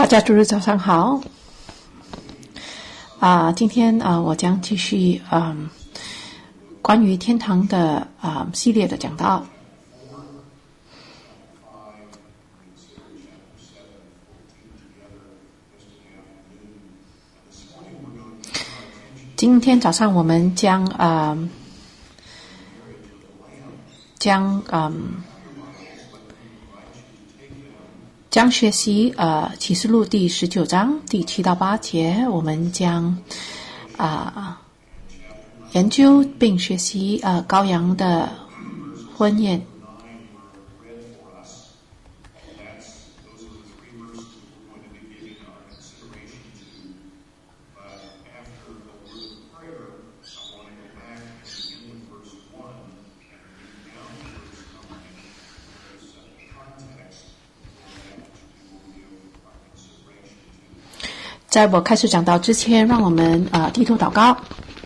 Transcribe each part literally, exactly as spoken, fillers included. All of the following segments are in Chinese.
大家主日早上好。啊、呃，今天啊、呃，我将继续嗯、呃、关于天堂的啊、呃、系列的讲道。今天早上我们将啊、呃、将嗯。呃将学习呃启示录第十九章第七到八节，我们将啊、呃、研究并学习呃羔羊的婚宴。在我开始讲道之前，让我们呃低头祷告。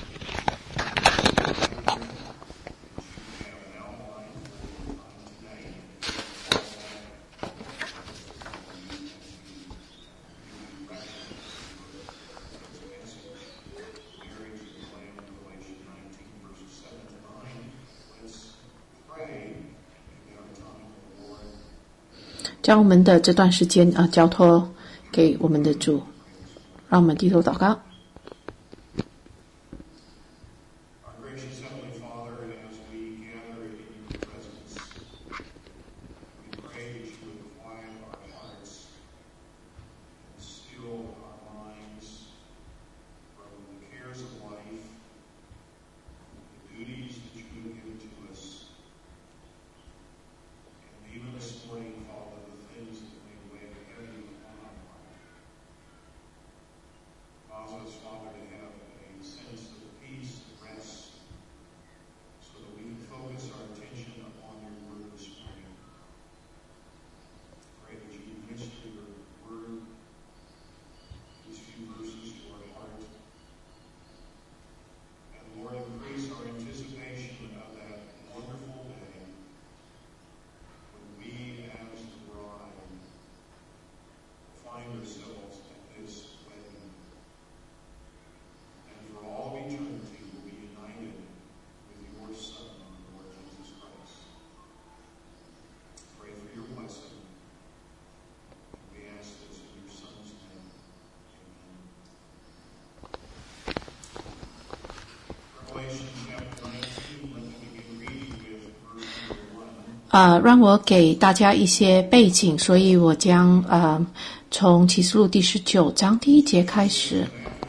将我们的这段时间啊、呃、交托给我们的主。让我们低头祷告。呃，让我给大家一些背景，所以我将呃从启示录第十九章第一节开始。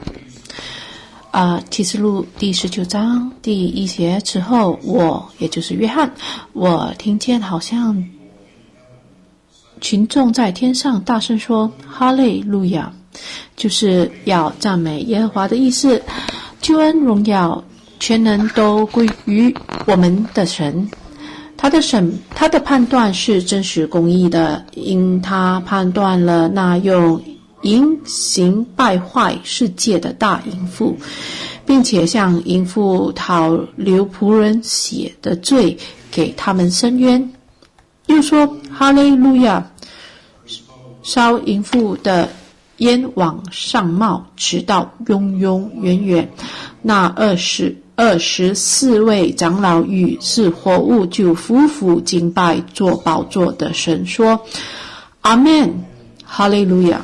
呃，启示录第十九章第一节之后，我也就是约翰，我听见好像群众在天上大声说哈利路亚，就是要赞美耶和华的意思，救恩荣耀全能都归于我们的神。他的审，他的判断是真实公义的，因他判断了那用淫行败坏世界的大淫妇，并且向淫妇讨流仆人血的罪，给他们伸冤。又说哈利路亚，烧淫妇的烟往上冒，直到永永远远。那二十二十四位长老与是活物就匍匐敬拜坐宝座的神，说阿们，哈利路亚。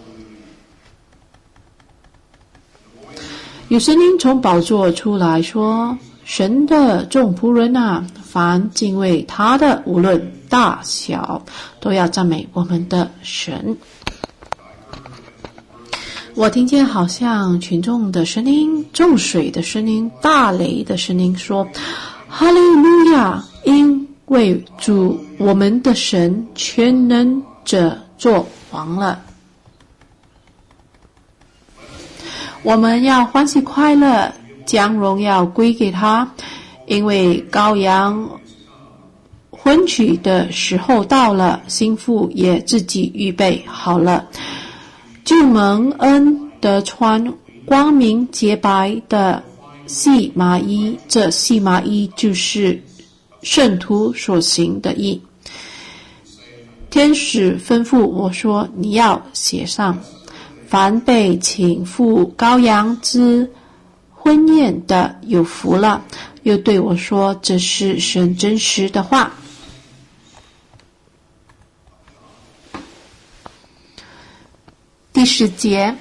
有声音从宝座出来说，神的众仆人啊，凡敬畏他的，无论大小，都要赞美我们的神。我听见好像群众的声音、众水的声音、大雷的声音，说哈利路亚，因为主我们的神全能者作王了。我们要欢喜快乐，将荣耀归给他，因为羔羊婚娶的时候到了，新妇也自己预备好了，就蒙恩得穿光明洁白的细麻衣，这细麻衣就是圣徒所行的义。 天使吩咐我说，你要写上，凡被请赴羔羊之婚宴的有福了。又对我说，这是神真实的话。第十节，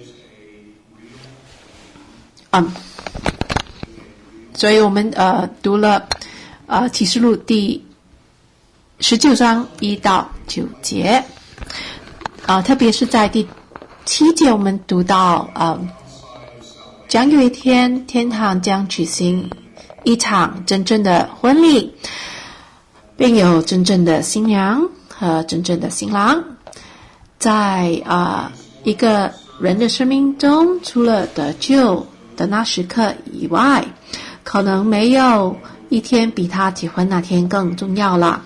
嗯，所以我们呃读了呃启示录第十九章一到九节，啊、呃，特别是在第七节，我们读到呃，将有一天天堂将举行一场真正的婚礼，并有真正的新娘和真正的新郎。在啊、呃、一个人的生命中，除了得救的那时刻以外，可能没有一天比他结婚那天更重要了。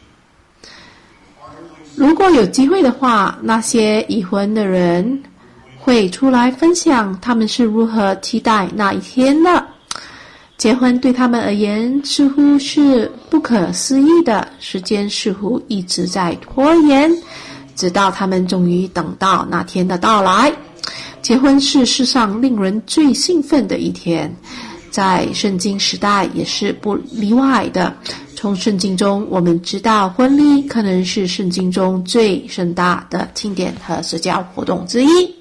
如果有机会的话，那些已婚的人会出来分享他们是如何期待那一天的。结婚对他们而言似乎是不可思议的，时间似乎一直在拖延，直到他们终于等到那天的到来。结婚是世上令人最兴奋的一天，在圣经时代也是不例外的。从圣经中我们知道，婚礼可能是圣经中最盛大的庆典和社交活动之一。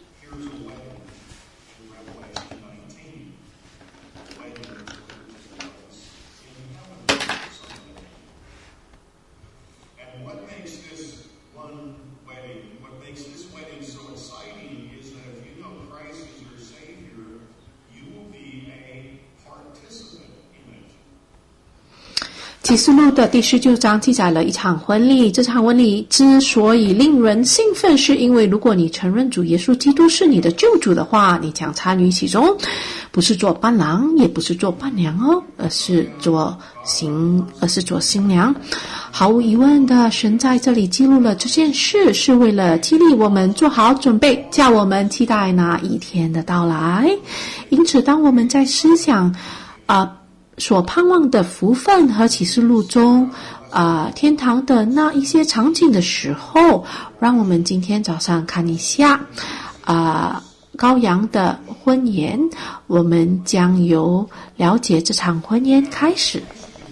启示录的第十九章记载了一场婚礼，这场婚礼之所以令人兴奋，是因为如果你承认主耶稣基督是你的救主的话，你将参与其中，不是做伴郎，也不是做伴娘哦，而是做新，而是做新娘。毫无疑问的，神在这里记录了这件事，是为了激励我们做好准备，叫我们期待那一天的到来。因此，当我们在思想啊、呃所盼望的福分和启示录中啊、呃、天堂的那一些场景的时候，让我们今天早上看一下啊、呃、羔羊的婚宴，我们将由了解这场婚宴开始。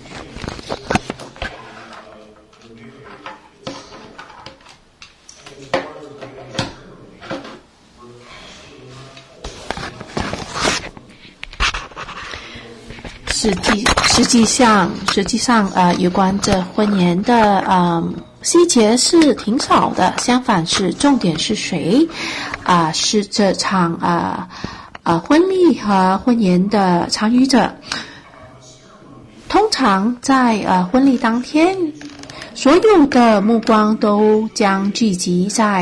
实际实际上实际上呃有关这婚宴的呃细节是挺少的，相反是重点是谁啊、呃、是这场啊啊、呃、婚礼和婚宴的参与者。通常在呃婚礼当天，所有的目光都将聚集在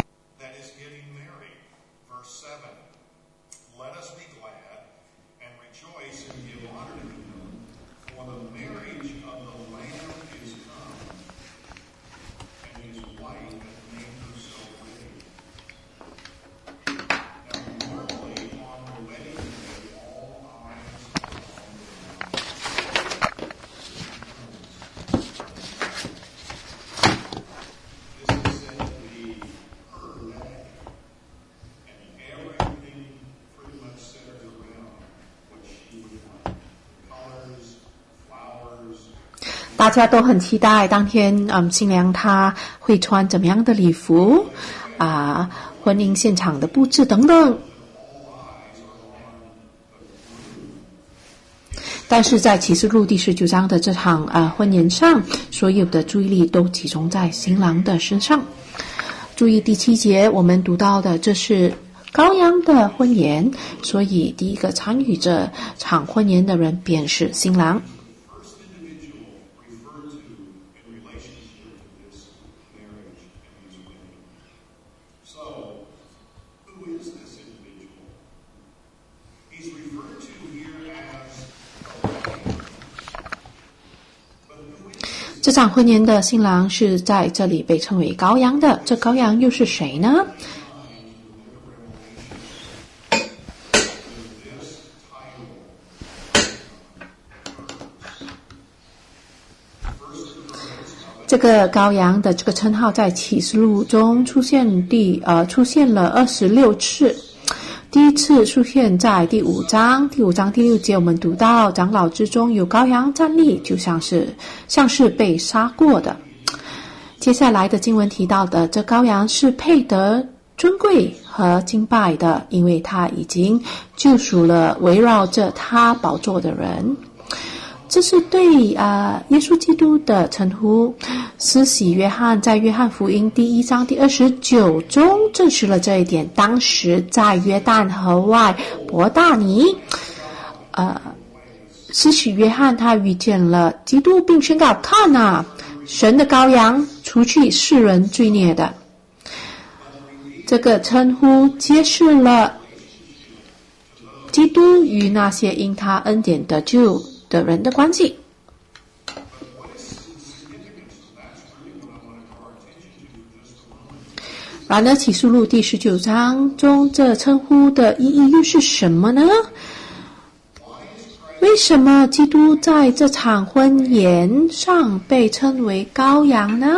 大家都很期待当天，嗯，新娘她会穿怎么样的礼服啊？婚姻现场的布置等等。但是在启示录第十九章的这场啊婚宴上，所有的注意力都集中在新郎的身上。注意第七节，我们读到的这是羔羊的婚宴，所以第一个参与这场婚宴的人便是新郎。这场婚宴的新郎是在这里被称为羔羊的，这羔羊又是谁呢？ 这个羔羊的这个称号在启示录中出现第呃出现了二十六次。第一次出现在第五章，第五章第六节我们读到长老之中有羔羊站立，就像是像是被杀过的。接下来的经文提到的这羔羊是配得尊贵和敬拜的，因为他已经救赎了围绕着他宝座的人。这是对啊、呃、耶稣基督的称呼。施洗约翰在约翰福音第一章第二十九中证实了这一点。当时在约旦河外伯大尼，呃，施洗约翰他遇见了基督，并宣告：看啊，神的羔羊，除去世人罪孽的。这个称呼揭示了基督与那些因他恩典得救的人的关系。然而启示录第十九章中这称呼的意义又是什么呢？为什么基督在这场婚宴上被称为羔羊呢？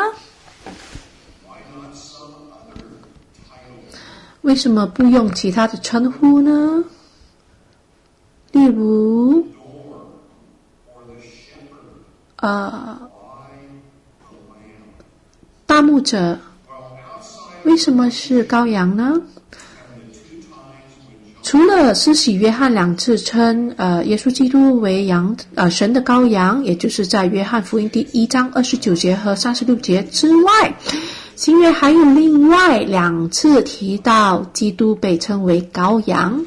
为什么不用其他的称呼呢？例如呃，大牧者为什么是羔羊呢？除了施洗约翰两次称呃耶稣基督为羊呃神的羔羊，也就是在约翰福音第一章二十九节和三十六节之外，新约还有另外两次提到基督被称为羔羊。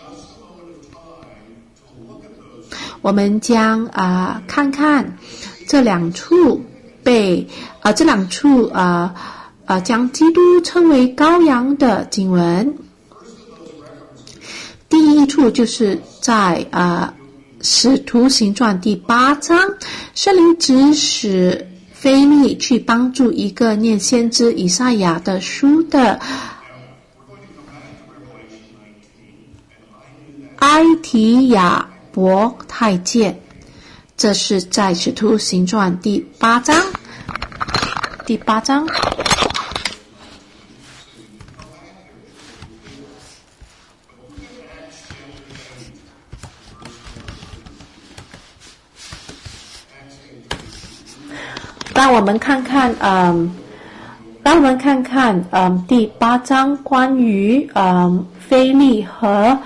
我们将啊、呃、看看这两处被啊、呃、这两处啊啊、呃、将基督称为羔羊的经文。第一处就是在啊、呃、使徒行传第八章，圣灵指使腓利去帮助一个念先知以赛亚的书的埃提亚伯太监。这是在使徒行传第八章第八章让我们看看嗯让我们看看嗯第八章关于嗯腓利和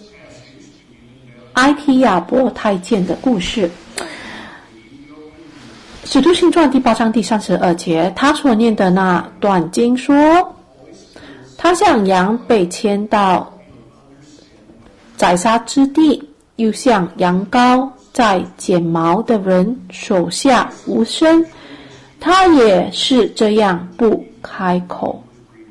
埃提亚伯太监的故事。使徒行传第八章第三十二节，他所念的那段经说，他像羊被牵到宰杀之地，又像羊羔在剪毛的人手下无声，他也是这样不开口。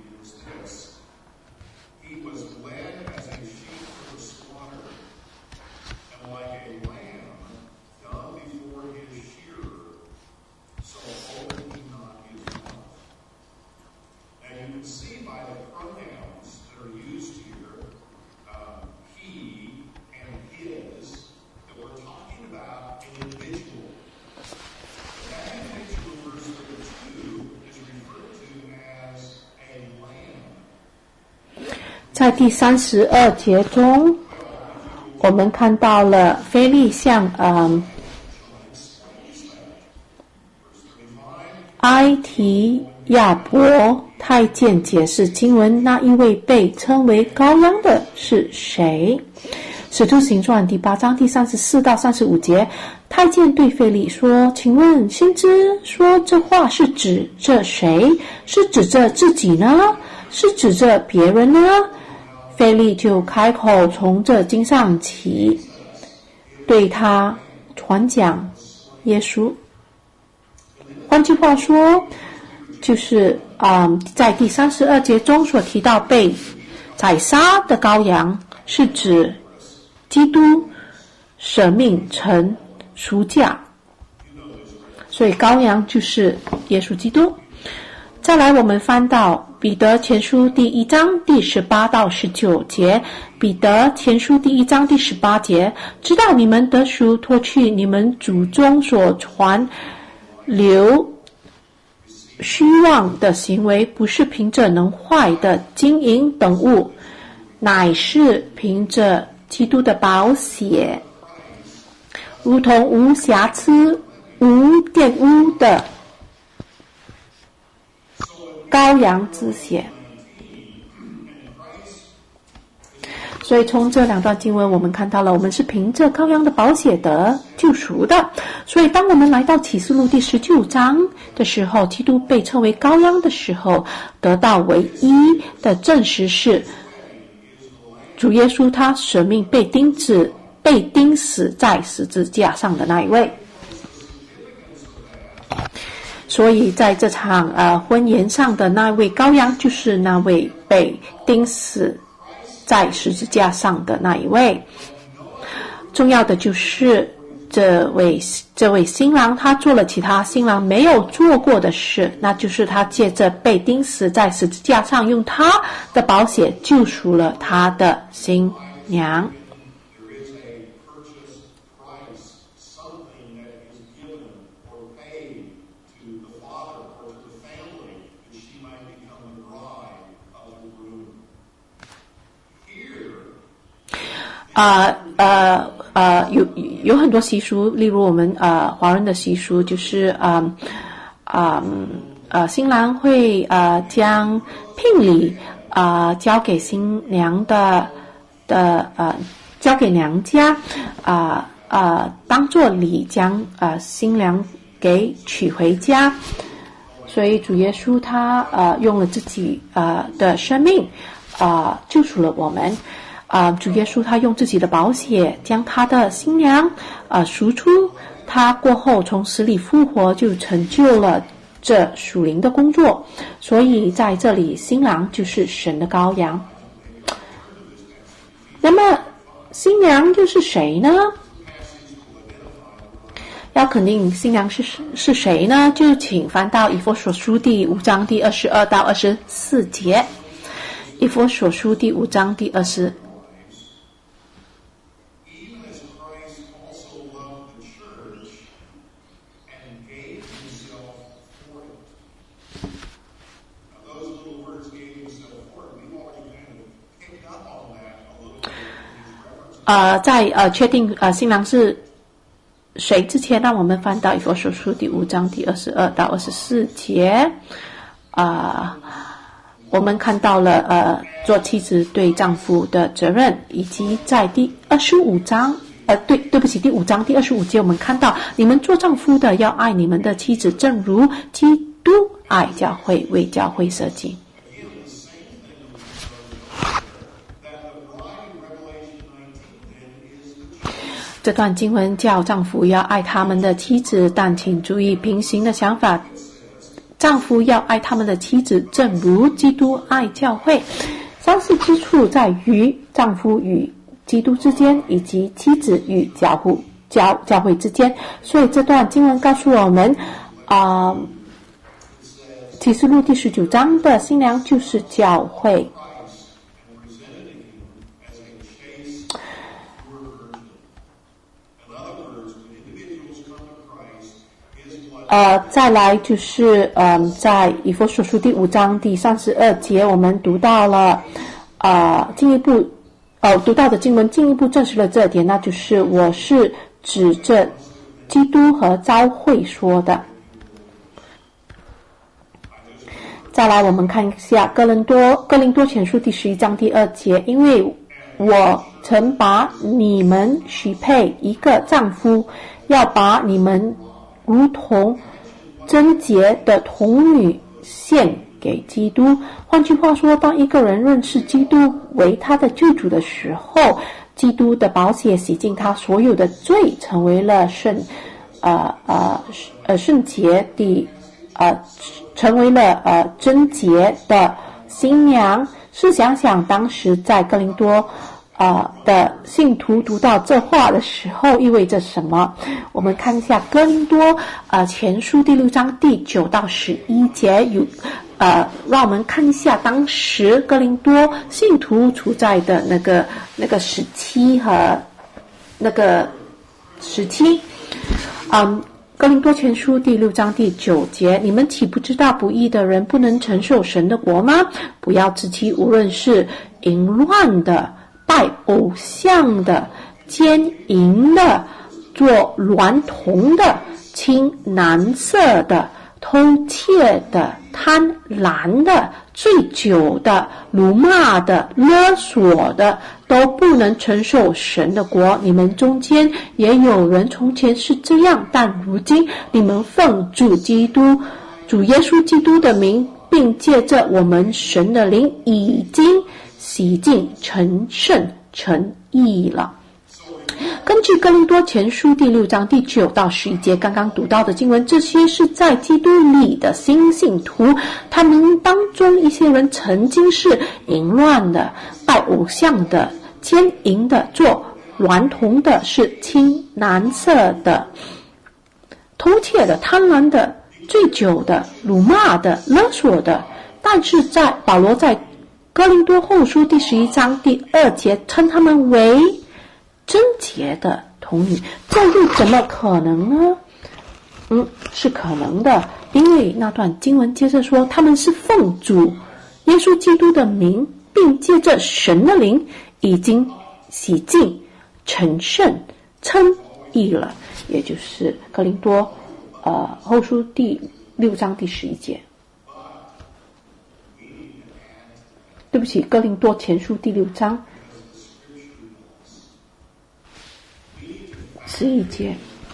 在第三十二节中，我们看到了腓利向嗯埃提亚伯太监解释经文那一位被称为羔羊的是谁。使徒行传第八章第三十四到三十五节，太监对腓利说，请问先知说这话是指着谁？是指着自己呢？是指着别人呢？腓利就开口从这经上起，对他传讲耶稣。换句话说，就是嗯，在第三十二节中所提到被宰杀的羔羊，是指基督舍命成赎价，所以羔羊就是耶稣基督。再来，我们翻到彼得前书第一章第十八到十九节。彼得前书第一章第十八节，知道你们得赎，脱去你们祖宗所传流虚妄的行为，不是凭着能坏的金银等物，乃是凭着基督的宝血，如同无瑕疵、无玷污的羔羊之血。所以从这两段经文我们看到了，我们是凭着羔羊的宝血得救赎的。所以当我们来到启示录第十九章的时候，基督被称为羔羊的时候，得到唯一的证实是主耶稣他舍命被钉子被钉死在十字架上的那一位。所以在这场呃婚宴上的那位羔羊，就是那位被钉死在十字架上的那一位。重要的就是这位这位新郎他做了其他新郎没有做过的事，那就是他借着被钉死在十字架上，用他的宝血救赎了他的新娘。呃呃呃，有有很多习俗，例如我们呃华人的习俗就是啊啊 呃, 呃新郎会呃将聘礼啊、呃、交给新娘的的呃交给娘家啊 呃, 呃当做礼，将呃新娘给娶回家。所以主耶稣他呃用了自己呃的生命啊、呃、救赎了我们。啊、呃，主耶稣他用自己的宝血将他的新娘啊、呃、赎出，他过后从死里复活，就成就了这属灵的工作。所以在这里，新郎就是神的羔羊。那么新娘就是谁呢？要肯定新娘是是谁呢？就请翻到以弗所书第五章第二十二到二十四节。以弗所书第五章第二十。呃，在呃确定呃新郎是谁之前，让我们翻到以弗所书第五章第二十二到二十四节。啊、呃，我们看到了呃做妻子对丈夫的责任，以及在第二十五章呃对对不起第五章第二十五节，我们看到你们做丈夫的要爱你们的妻子，正如基督爱教会，为教会舍己。这段经文叫丈夫要爱他们的妻子，但请注意平行的想法，丈夫要爱他们的妻子，正如基督爱教会。相似之处在于丈夫与基督之间，以及妻子与教会教教会之间。所以这段经文告诉我们，啊、呃，启示录第十九章的新娘就是教会。呃，再来就是嗯、呃，在以弗所书第五章第三十二节，我们读到了呃进一步呃读到的经文进一步证实了这点，那就是我是指着基督和教会说的。再来我们看一下哥林多哥林多前书第十一章第二节，因为我曾把你们许配一个丈夫，要把你们如同贞洁的童女献给基督。换句话说，当一个人认识基督为他的救主的时候，基督的宝血洗净他所有的罪，成为了圣呃呃呃圣洁的呃成为了呃贞洁的新娘。试想想当时在哥林多呃的信徒读到这话的时候意味着什么？我们看一下哥林多呃前书第六章第九到十一节，有呃让我们看一下当时哥林多信徒处在的那个那个时期和那个时期。嗯， 哥林多前书第六章第九节，你们岂不知道不义的人不能承受神的国吗？不要自欺，无论是淫乱的、拜偶像的、奸淫的、做娈童的、亲男色的、偷窃的、贪婪的、醉酒的、辱骂的、勒索的，都不能承受神的国。你们中间也有人从前是这样，但如今你们奉主基督、主耶稣基督的名，并借着我们神的灵，已经洗净、成圣、成义了。根据哥林多前书第六章第九到十一节刚刚读到的经文，这些是在基督里的新信徒，他们当中一些人曾经是淫乱的、拜偶像的、奸淫的、做娈童的、是亲男色的、偷窃的、贪婪的、醉酒的、辱骂的、勒索的。但是在保罗在哥林多后书第十一章第二节称他们为贞洁的童女，这又怎么可能呢？嗯，是可能的，因为那段经文接着说，他们是奉主耶稣基督的名，并借着神的灵，已经洗净、成圣、称义了，也就是哥林多呃后书第六章第十一节。对不起，哥林多前书第六章十一节。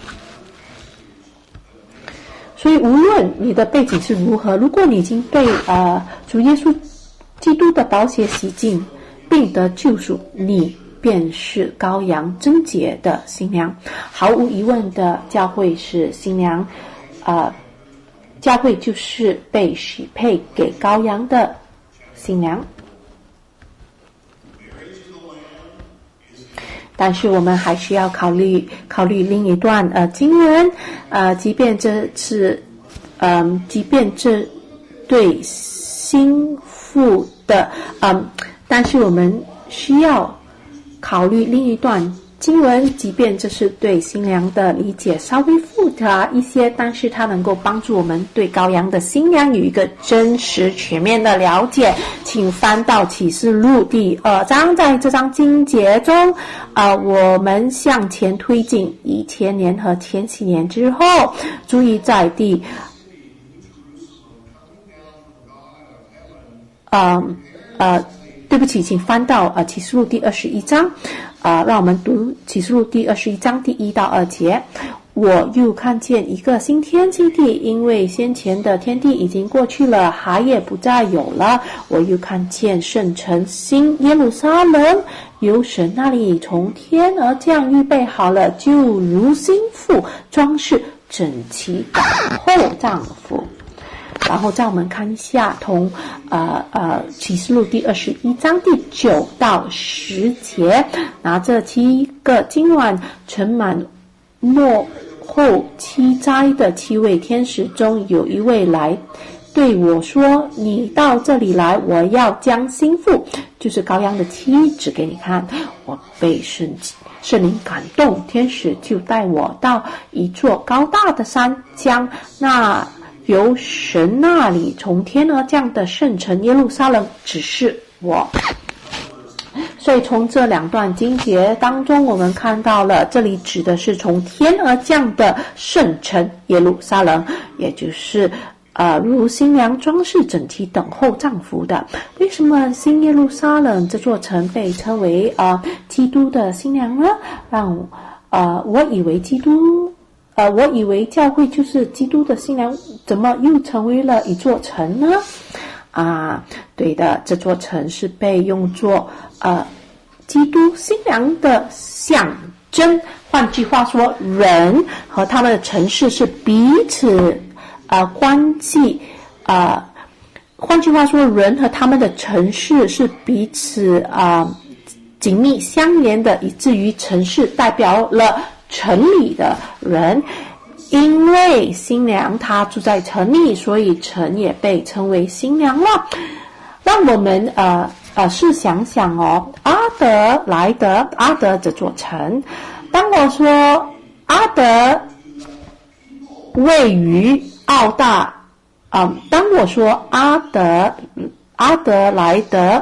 所以无论你的背景是如何，如果你已经被呃主耶稣基督的宝血洗净并得救赎，你便是羔羊贞洁的新娘。毫无疑问的，教会是新娘，呃，教会就是被许配给羔羊的新娘。但是我们还需要考虑考虑另一段呃经文，呃，即便这是，嗯、呃，即便这对新妇的，嗯、呃，但是我们需要考虑另一段经文，即便这是对新娘的理解稍微复杂一些，但是它能够帮助我们对羔羊的新娘有一个真实全面的了解。请翻到启示录第二章，在这章经节中，呃，我们向前推进一千年和千禧年之后，注意在第，呃呃，对不起，请翻到呃启示录第二十一章。啊、呃，让我们读启示录第二十一章第一到二节。我又看见一个新天新地，因为先前的天地已经过去了，海也不再有了。我又看见圣城新耶路撒冷由神那里从天而降，预备好了，就如新妇装饰整齐等候丈夫。然后再我们看一下同呃呃启示录第二十一章第九到十节，拿着七个金碗盛满末后七灾的七位天使中，有一位来对我说，你到这里来，我要将新妇，就是羔羊的妻子给你看。我被圣圣灵感动，天使就带我到一座高大的山，将那由神那里从天而降的圣城耶路撒冷指示我。所以从这两段经节当中，我们看到了这里指的是从天而降的圣城耶路撒冷，也就是呃如新娘装饰整齐等候丈夫的。为什么新耶路撒冷这座城被称为呃基督的新娘呢？让呃我以为基督呃，我以为教会就是基督的新娘，怎么又成为了一座城呢？啊，对的，这座城是被用作呃基督新娘的象征。换句话说，人和他们的城市是彼此呃关系呃，换句话说，人和他们的城市是彼此啊、呃、紧密相连的，以至于城市代表了城里的人。因为新娘她住在城里，所以城也被称为新娘了。让我们呃呃试想想哦，阿德莱德阿德这座城，当我说阿德位于澳大，啊、嗯，当我说阿德阿德莱德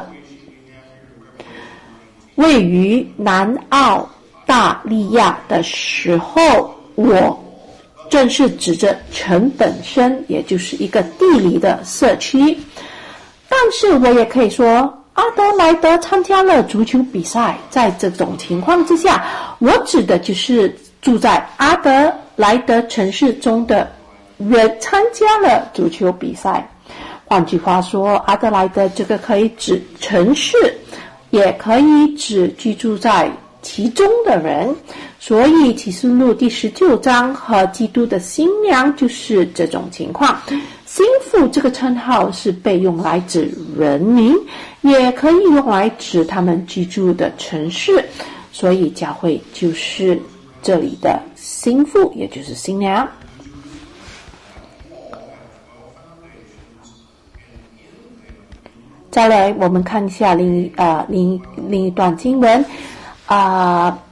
位于南澳大利亚的时候，我正是指着城本身，也就是一个地理的社区。但是我也可以说阿德莱德参加了足球比赛，在这种情况之下，我指的就是住在阿德莱德城市中的人参加了足球比赛。换句话说，阿德莱德这个可以指城市，也可以指居住在其中的人。所以启示录第十九章和基督的新娘就是这种情况。新妇这个称号是被用来指人民，也可以用来指他们居住的城市，所以教会就是这里的新妇，也就是新娘。再来，我们看一下另一呃另另一段经文啊。呃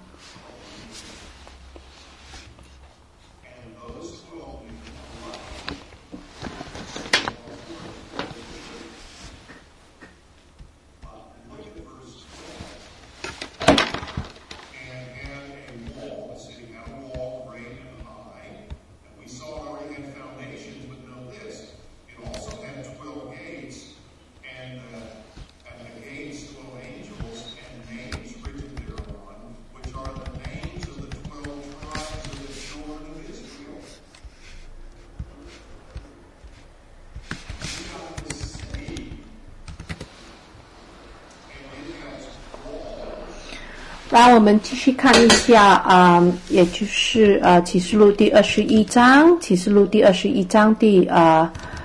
来，我们继续看一下啊、呃，也就是呃启示录第二十一章，启示录第二十一章第呃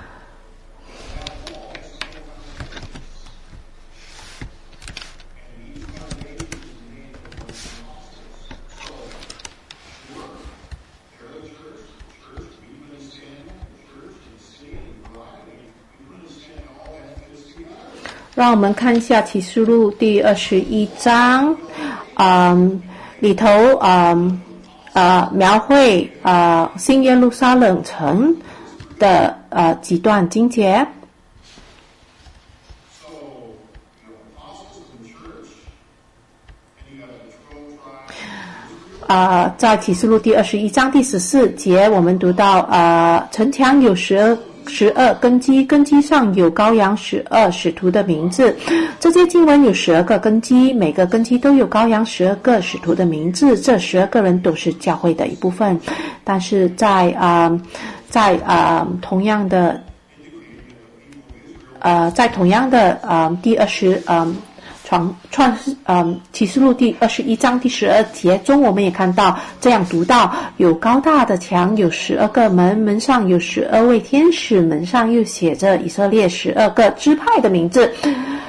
让我们看一下启示录第二十一章。嗯，里头嗯呃描绘呃新耶路撒冷城的呃几段经节。呃，在启示录第二十一章第十四节，我们读到呃城墙有十二十二根基，根基上有羔羊十二使徒的名字。这些经文有十二个根基，每个根基都有羔羊十二个使徒的名字。这十二个人都是教会的一部分，但是在啊、呃，在啊、呃、同样的呃在同样的呃第二十呃创创世嗯启示录第二十一章第十二节中，我们也看到这样读到：有高大的墙，有十二个门，门上有十二位天使，门上又写着以色列十二个支派的名字。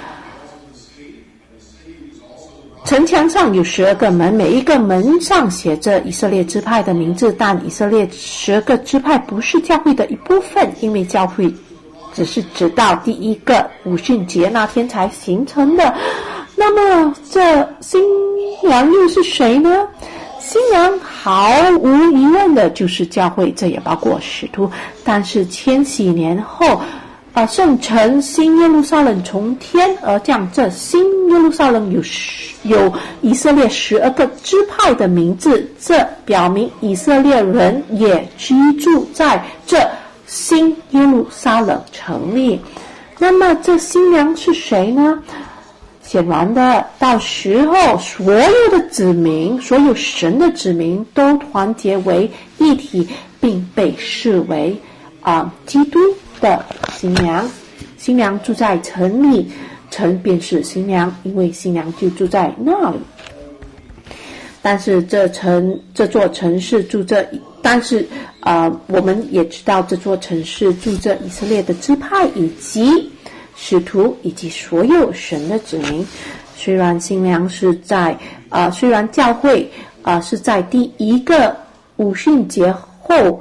城墙上有十二个门，每一个门上写着以色列支派的名字，但以色列十二个支派不是教会的一部分，因为教会只是直到第一个五旬节那天才形成的。那么这新娘又是谁呢？新娘毫无疑问的就是教会，这也包括使徒。但是千禧年后啊，圣城新耶路撒冷从天而降，这新耶路撒冷有有以色列十二个支派的名字，这表明以色列人也居住在这新耶路撒冷城里。那么这新娘是谁呢？显然的，到时候所有的子民，所有神的子民都团结为一体，并被视为啊、呃、基督的新娘。新娘住在城里，城便是新娘，因为新娘就住在那里。但是这城这座城市住着，但是呃，我们也知道这座城市住着以色列的支派以及使徒以及所有神的子民。虽然新娘是在啊、呃，虽然教会啊、呃、是在第一个五旬节后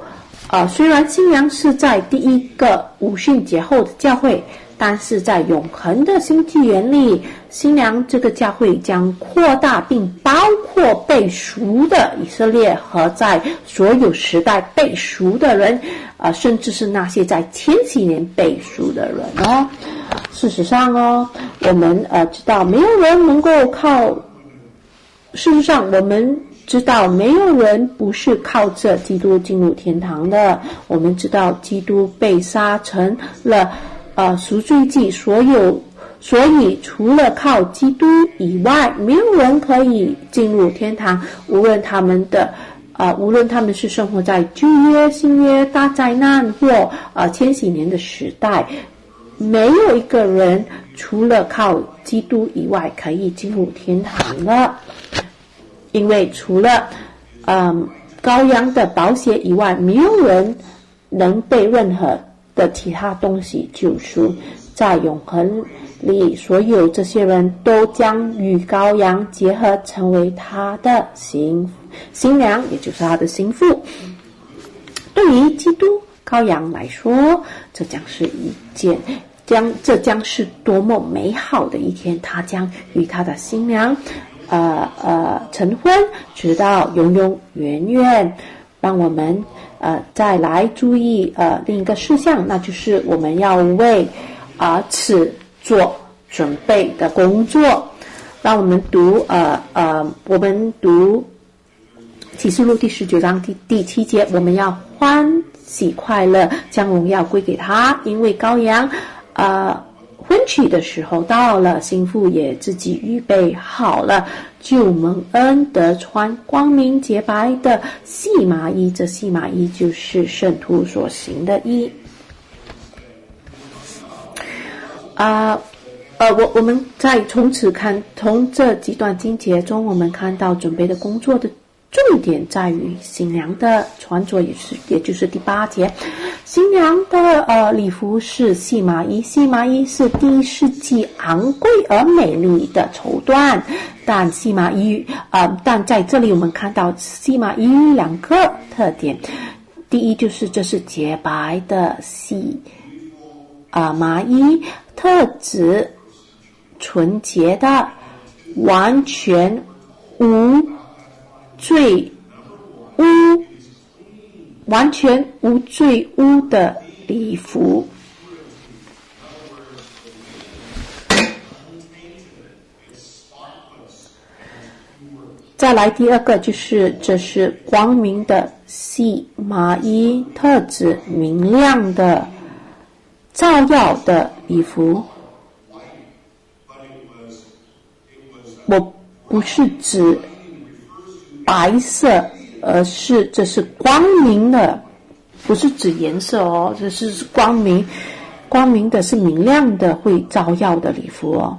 呃，虽然新娘是在第一个五旬节后的教会，但是在永恒的新纪元里，新娘这个教会将扩大并包括被赎的以色列和在所有时代被赎的人，呃，甚至是那些在千禧年被赎的人哦。事实上哦，我们呃知道没有人能够靠，事实上我们知道没有人不是靠着基督进入天堂的。我们知道基督被杀成了呃赎罪祭，所有所以除了靠基督以外，没有人可以进入天堂，无论他们的呃无论他们是生活在旧约、新约、大灾难或呃千禧年的时代，没有一个人除了靠基督以外可以进入天堂的。因为除了嗯羔羊的宝血以外，没有人能被任何的其他东西救赎。在永恒里，所有这些人都将与羔羊结合，成为他的新新娘，也就是他的心腹。对于基督羔羊来说，这将是一件将这将是多么美好的一天！他将与他的新娘呃呃成婚，直到永永远远。让我们呃再来注意呃另一个事项，那就是我们要为啊此做准备的工作。让我们读呃呃我们读启示录第十九章第第七节，我们要欢喜快乐，将荣耀归给他，因为羔羊呃婚娶的时候到了，新妇也自己预备好了，就蒙恩得穿光明洁白的细麻衣，这细麻衣就是圣徒所行的衣。啊、呃，呃，我我们在从此看，从这几段经节中，我们看到准备的工作的重点在于新娘的穿着，也是也就是第八节，新娘的呃礼服是细麻衣，细麻衣是第一世纪昂贵而美丽的绸缎，但细麻衣呃，但在这里我们看到细麻衣两个特点，第一就是这是洁白的细啊、呃、麻衣，特指纯洁的，完全无罪污，完全无罪污的礼服。再来第二个就是这是光明的细麻衣，特指明亮的照耀的礼服。我不是指白色，而是这是光明的，不是指颜色哦，这是光明，光明的是明亮的，会照耀的礼服哦。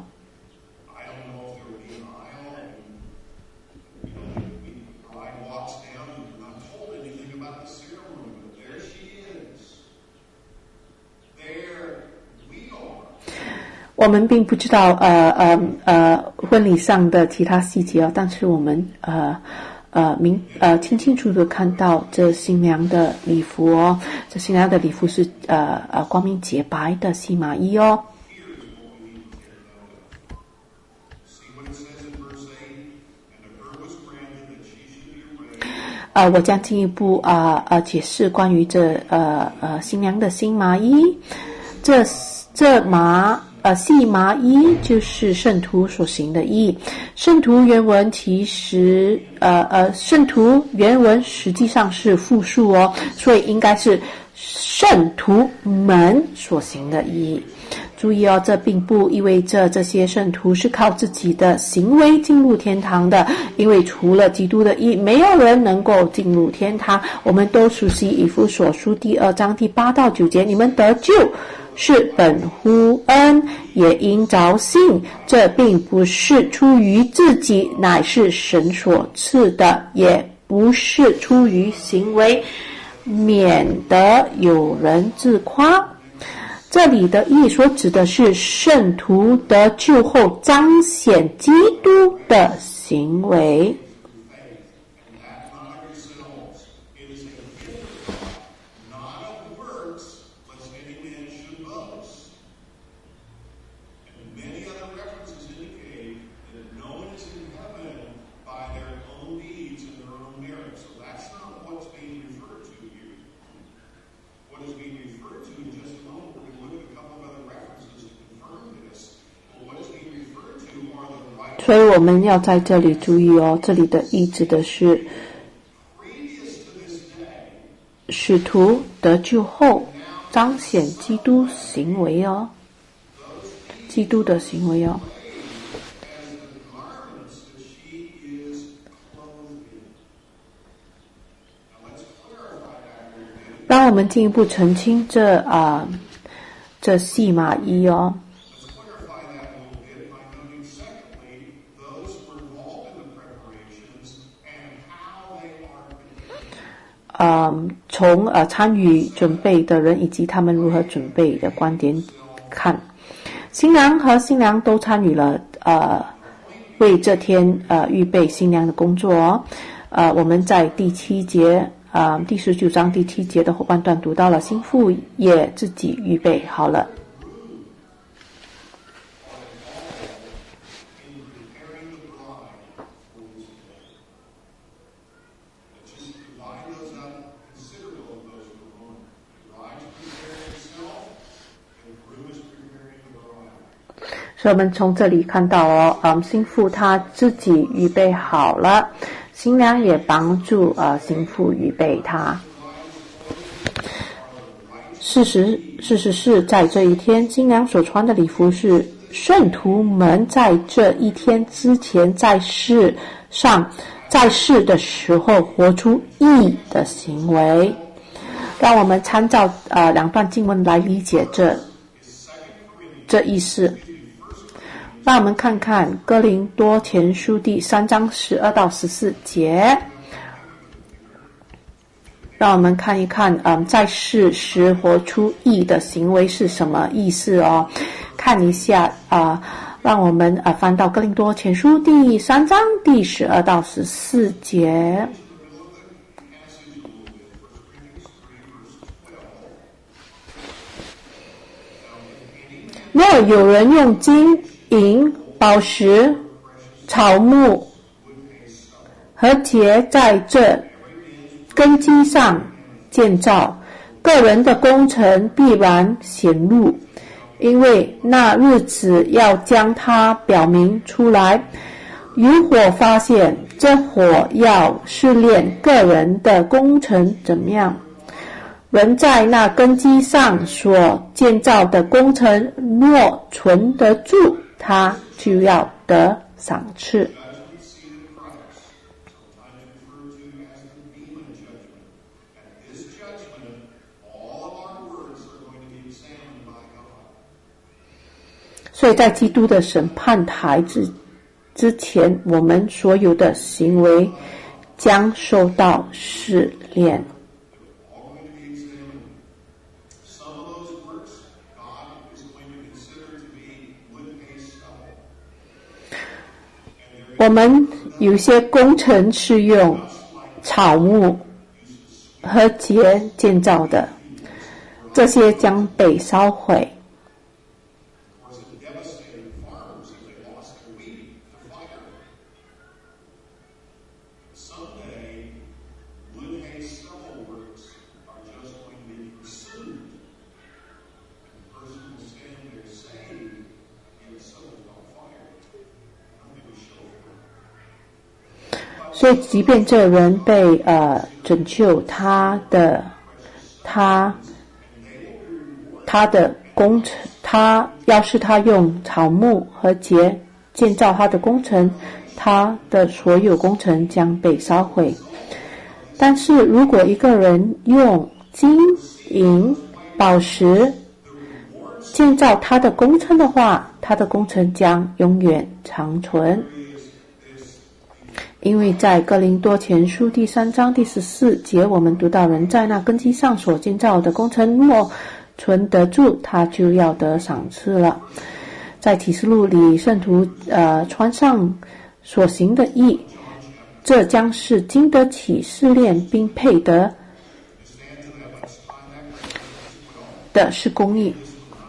我们并不知道呃呃呃婚礼上的其他细节哦，但是我们呃呃明呃清清楚楚看到这新娘的礼服哦，这新娘的礼服是呃呃光明洁白的细麻衣哦。呃，我将进一步啊呃, 呃解释关于这呃呃新娘的新麻衣，这这麻。呃，细麻衣就是圣徒所行的义。圣徒原文其实呃呃，圣徒原文实际上是复数哦，所以应该是圣徒们所行的义。注意哦，这并不意味着这些圣徒是靠自己的行为进入天堂的，因为除了基督的义，没有人能够进入天堂。我们都熟悉以弗所书第二章第八到九节，你们得救是本乎恩，也因着信，这并不是出于自己，乃是神所赐的，也不是出于行为，免得有人自夸。这里的义所指的是圣徒得救后彰显基督的行为。 所以我们要在这里注意哦，这里的意指的是使徒得救后彰显基督行为哦，基督的行为哦。让我们进一步澄清这啊、呃、这细码一哦。呃，从呃参与准备的人以及他们如何准备的观点看，新郎和新娘都参与了呃为这天呃预备新娘的工作哦。呃，我们在第七节呃第十九章第七节的后半段读到了，新妇也自己预备好了。所以我们从这里看到哦，嗯，新妇她自己预备好了，新娘也帮助呃新妇预备她。事实事实是在这一天，新娘所穿的礼服是圣徒们在这一天之前在世上在世的时候活出义的行为。让我们参照呃两段经文来理解这这意思。让我们看看哥林多前书第三章十二到十四节。让我们看一看，嗯，在世时活出义的行为是什么意思哦？看一下啊、呃，让我们啊、呃、翻到哥林多前书第三章第十二到十四节。若有人用金银、宝石、草木和结在这根基上建造，个人的工程必然显露，因为那日子要将它表明出来。有火发现，这火要试炼个人的工程怎么样。人在那根基上所建造的工程若存得住，他就要得赏赐。所以在基督的审判台之之前，我们所有的行为将受到试炼。我们有些工程是用草木和结建造的，这些将被烧毁。所以即便这人被呃拯救，他的他他的工程，他要是他用草木和结建造他的工程，他的所有工程将被烧毁。但是如果一个人用金银宝石建造他的工程的话，他的工程将永远长存。因为在哥林多前书第三章第十四节，我们读到人在那根基上所建造的工程若存得住，他就要得赏赐了。在启示录里，圣徒呃穿上所行的义，这将是经得起试炼并配得的是公义。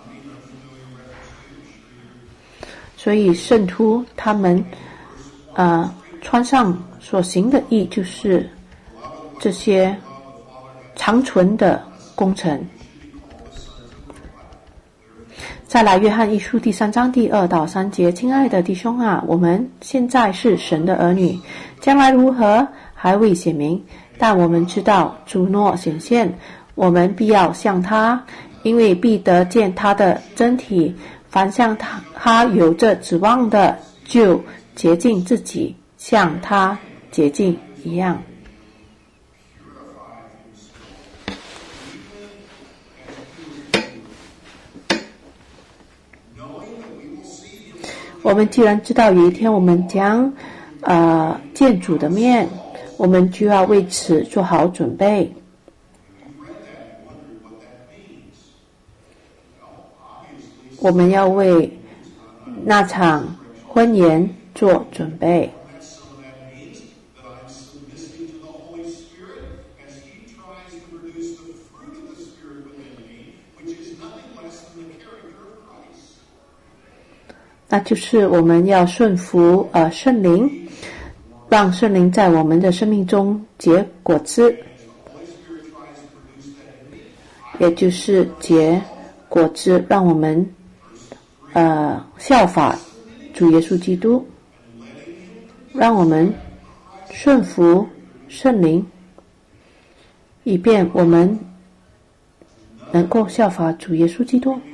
所以圣徒他们呃穿上所行的义，就是这些长存的工程。 再来，约翰一书第三章第二到三节，亲爱的弟兄啊，我们现在是神的儿女，将来如何还未显明，但我们知道主若显现，我们必要像他，因为必得见他的真体。凡向他他有着指望的，就洁净自己，像他洁净一样。我们既然知道有一天我们将呃见主的面，我们就要为此做好准备。我们要为那场婚宴做准备。那就是我们要顺服呃圣灵，让圣灵在我们的生命中结果子，也就是结果子，让我们呃效法主耶稣基督，让我们顺服圣灵，以便我们能够效法主耶稣基督。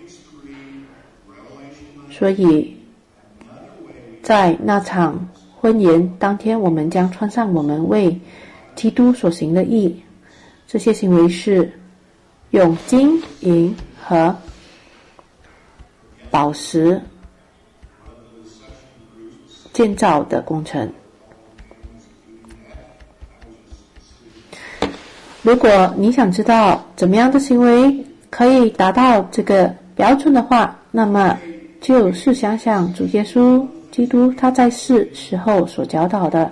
所以在那场婚宴当天，我们将穿上我们为基督所行的义。这些行为是用金银和宝石建造的工程。如果你想知道怎么样的行为可以达到这个标准的话，那么就是想想主耶稣基督他在世时候所教导的。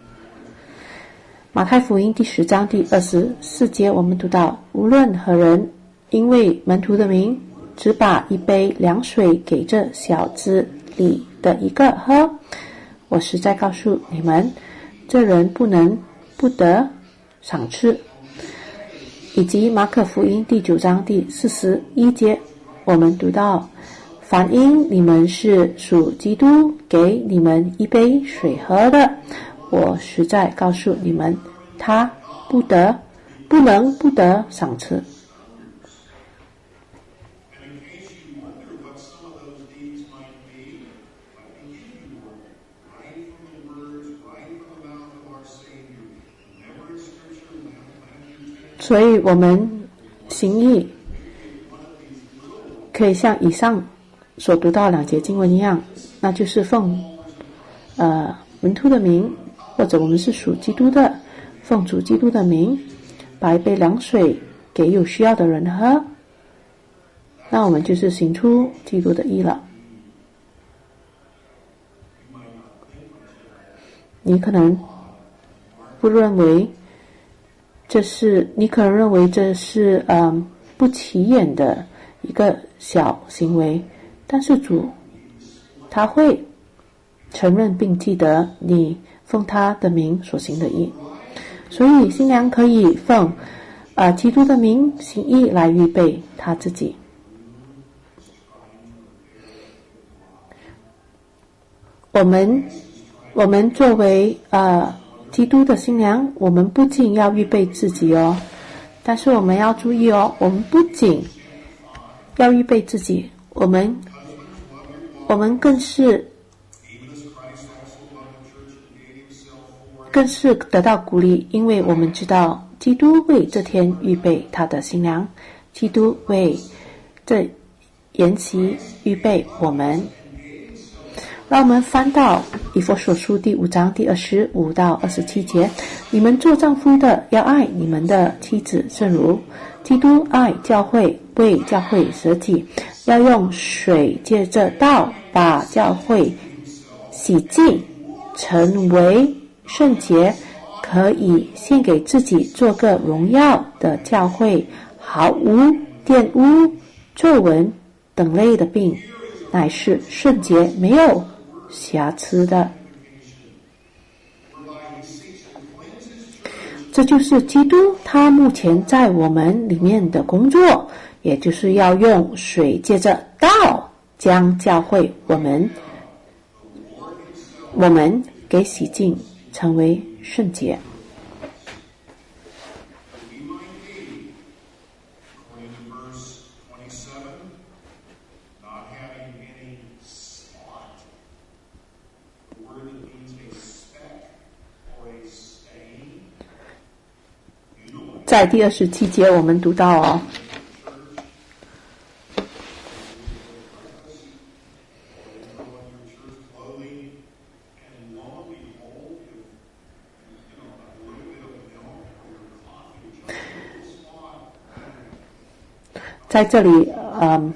马太福音第十章第二十四节，我们读到，无论何人因为门徒的名只把一杯凉水给这小子里的一个喝，我实在告诉你们，这人不能不得赏赐。以及马可福音第九章第四十一节，我们读到，凡因你们是属基督给你们一杯水喝的，我实在告诉你们，他不得不能不得赏赐。所以我们行义可以像以上所读到两节经文一样，那就是奉呃门徒的名，或者我们是属基督的，奉主基督的名，把一杯凉水给有需要的人喝，那我们就是行出基督的义了。你可能不认为这是，你可能认为这是嗯不起眼的一个小行为，但是主他会承认并记得你奉他的名所行的义，所以新娘可以奉呃基督的名行义来预备他自己。我们我们作为呃基督的新娘，我们不仅要预备自己哦，但是我们要注意哦，我们不仅要预备自己，我们我们更是更是得到鼓励，因为我们知道基督为这天预备他的新娘，基督为这筵席预备我们。让我们翻到以弗所书第五章第二十五到二十七节，你们做丈夫的要爱你们的妻子，正如基督爱教会，为教会舍己，要用水借着道把教会洗净，成为圣洁，可以献给自己做个荣耀的教会，毫无玷污、皱纹等类的病，乃是圣洁没有瑕疵的。这就是基督他目前在我们里面的工作，也就是要用水借着道将教会我们我们给洗净，成为圣洁。在第二十七节我们读到哦，在这里嗯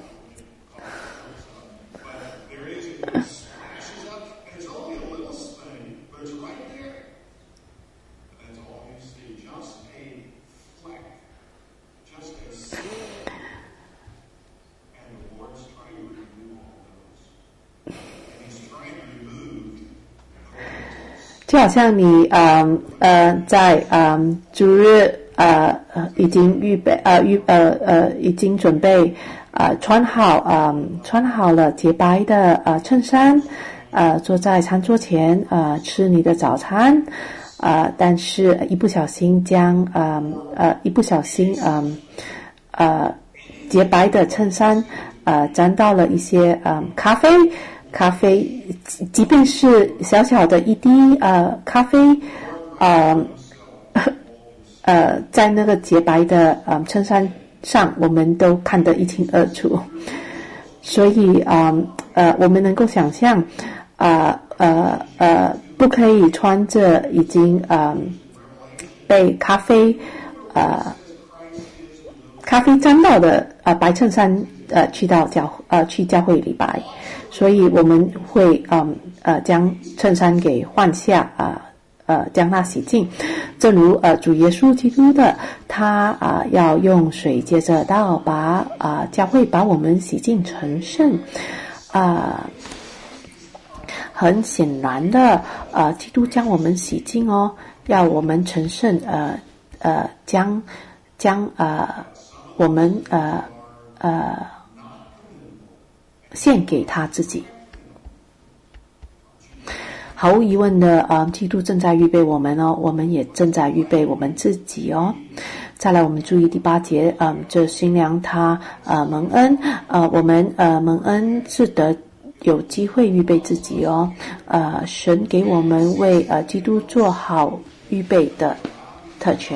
就好像你呃呃在呃主日呃呃已经预备呃预呃呃已经准备呃穿好呃穿好了洁白的呃衬衫，呃坐在餐桌前呃吃你的早餐，呃但是一不小心将呃呃一不小心呃呃洁白的衬衫呃沾到了一些呃咖啡。咖啡，即便是小小的一滴呃咖啡，呃呃，在那个洁白的呃衬衫上，我们都看得一清二楚。所以啊 呃, 呃，我们能够想象，啊 呃, 呃呃，不可以穿着已经呃被咖啡呃咖啡沾到的呃白衬衫呃去到教呃去教会礼拜。所以我们会嗯呃将衬衫给换下啊 呃, 呃将它洗净，正如呃主耶稣基督的他啊、呃、要用水接着到把啊、呃、教会把我们洗净成圣啊、呃，很显然的呃基督将我们洗净哦，要我们成圣呃呃将将呃我们呃呃。献给他自己。毫无疑问的呃基督正在预备我们哦，我们也正在预备我们自己哦。再来我们注意第八节，嗯、呃，这新娘她呃蒙恩，呃我们呃蒙恩是得有机会预备自己哦，呃神给我们为呃基督做好预备的特权。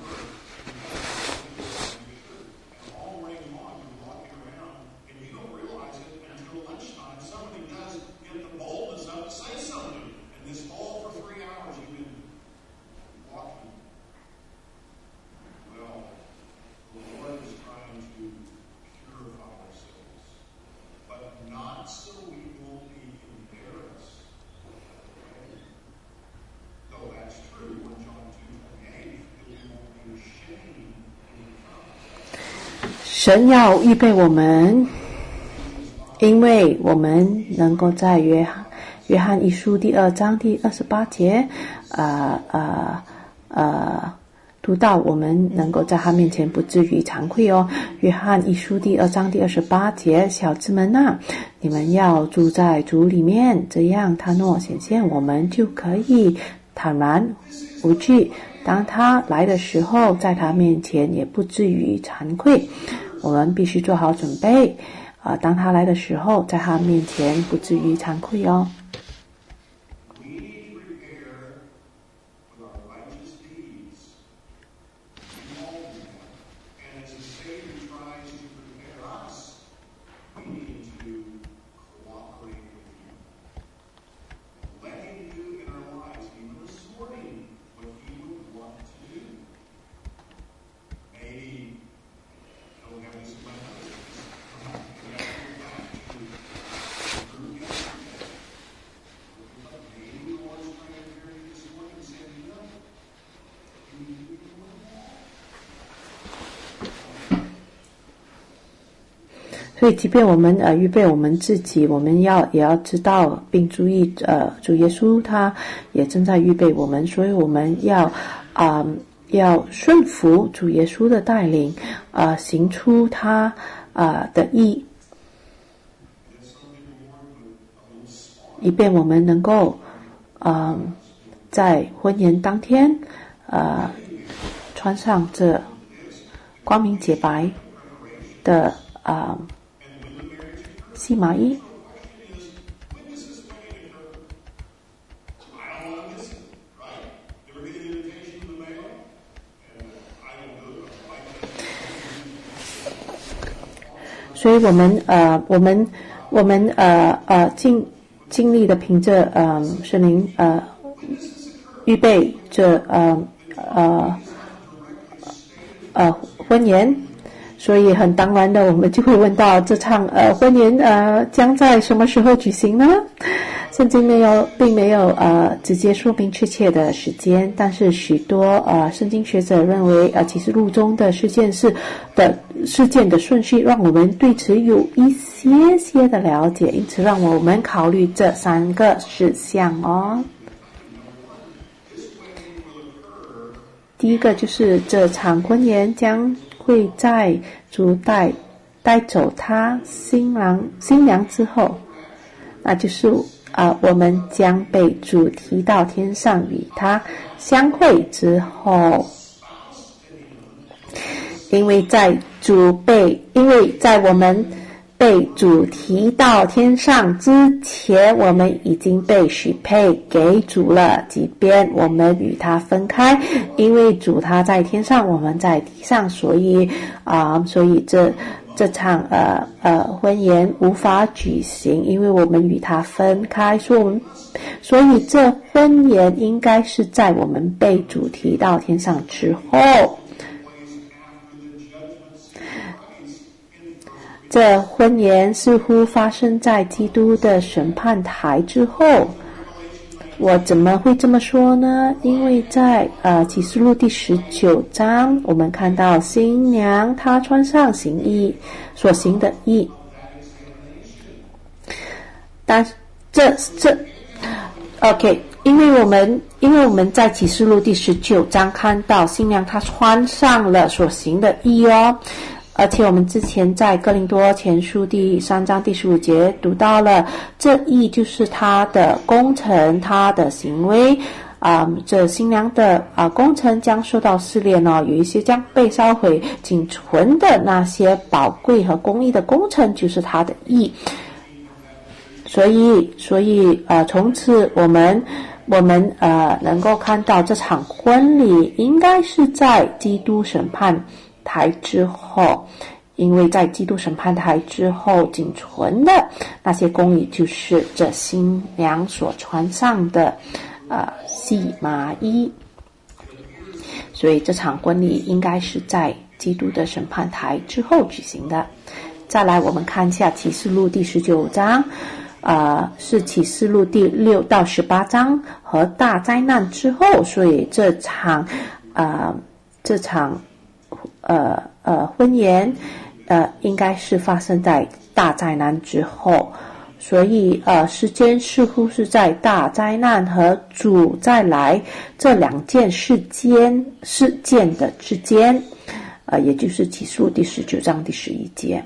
神要预备我们，因为我们能够在约翰约翰一书第二章第二十八节，呃呃呃，读到我们能够在他面前不至于惭愧哦。约翰一书第二章第二十八节，小子们啊，你们要住在主里面，这样他若显现，我们就可以坦然无惧。当他来的时候，在他面前也不至于惭愧。我们必须做好准备，啊、呃，当他来的时候，在他面前不至于惭愧哦。所以即便我们呃预备我们自己，我们要也要知道并注意呃主耶稣他也正在预备我们，所以我们要啊、呃、要顺服主耶稣的带领，啊、呃、行出他啊、呃、的意以便我们能够呃在婚宴当天呃穿上这光明洁白的啊、呃、细麻衣。所以我们呃我们我们呃呃尽尽力的凭着呃圣灵呃预备这呃呃呃婚宴，所以很当然的我们就会问到这场呃婚宴呃将在什么时候举行呢？圣经没有并没有呃直接说明确切的时间，但是许多呃圣经学者认为呃启示录中的事件是的事件的顺序让我们对此有一些些的了解，因此让我们考虑这三个事项哦。第一个就是这场婚宴将会在主带带走他新郎新娘之后，那就是啊、呃，我们将被主提到天上与他相会之后，因为在主被因为在我们被主提到天上之前，我们已经被许配给主了，即便我们与他分开，因为主他在天上，我们在地上，所以啊、呃，所以这这场呃呃婚宴无法举行，因为我们与他分开，所以我们所以这婚宴应该是在我们被主提到天上之后。这婚宴似乎发生在基督的审判台之后。我怎么会这么说呢？因为在呃启示录第十九章，我们看到新娘她穿上行衣所行的衣，但这这 OK， 因为我们因为我们在启示录第十九章看到新娘她穿上了所行的衣哦。而且我们之前在哥林多前书第三章第十五节读到了，这义就是他的工程，他的行为啊、呃，这新娘的啊、呃、工程将受到试炼哦，有一些将被烧毁，仅存的那些宝贵和公义的工程就是他的义。所以，所以呃，从此我们我们呃能够看到这场婚礼应该是在基督审判台之后，因为在基督审判台之后仅存的那些公义就是这新娘所穿上的呃细麻衣，所以这场婚礼应该是在基督的审判台之后举行的。再来我们看一下启示录第十九章，呃是启示录第六到十八章和大灾难之后，所以这场呃这场呃呃婚宴呃应该是发生在大灾难之后，所以呃时间似乎是在大灾难和主再来这两件事件事件的之间，呃也就是启示录第十九章第十一节。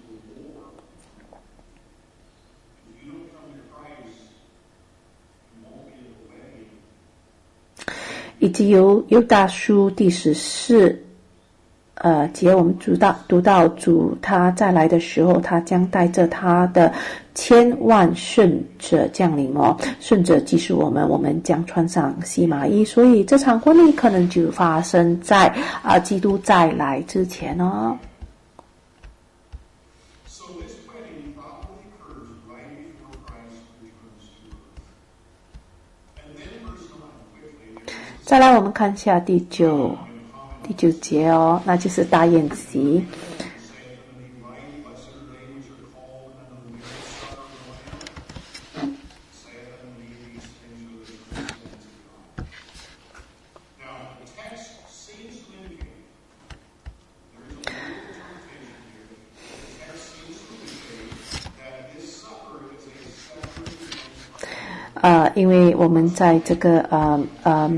以及由犹大书第十四呃节，我们读到读到主他再来的时候，他将带着他的千万圣者降临哦，圣者即是我们，我们将穿上细麻衣，所以这场婚礼可能就发生在啊、呃、基督再来之前哦。再来我们看一下第九第九节哦，那就是大宴席。呃，因为我们在这个呃呃